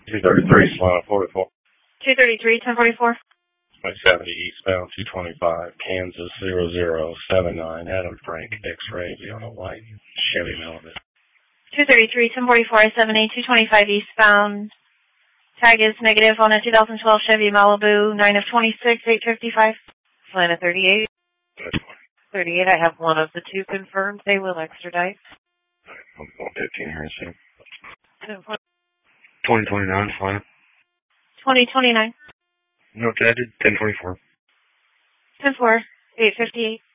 233, Solana 44. 233, 1044. 70 eastbound, 225, Kansas 0079, Adam Frank, X-ray, Leona White, Chevy Malibu. 233, 1044, I-70, 225 eastbound. Tag is negative on a 2012 Chevy Malibu, 9 of 26, 855. Atlanta 38. 38, I have one of the two confirmed. They will extradite. I'm going 15 here soon. 10-4. 2029, Solana. 2029. No, that did 1024. 10-4, 858.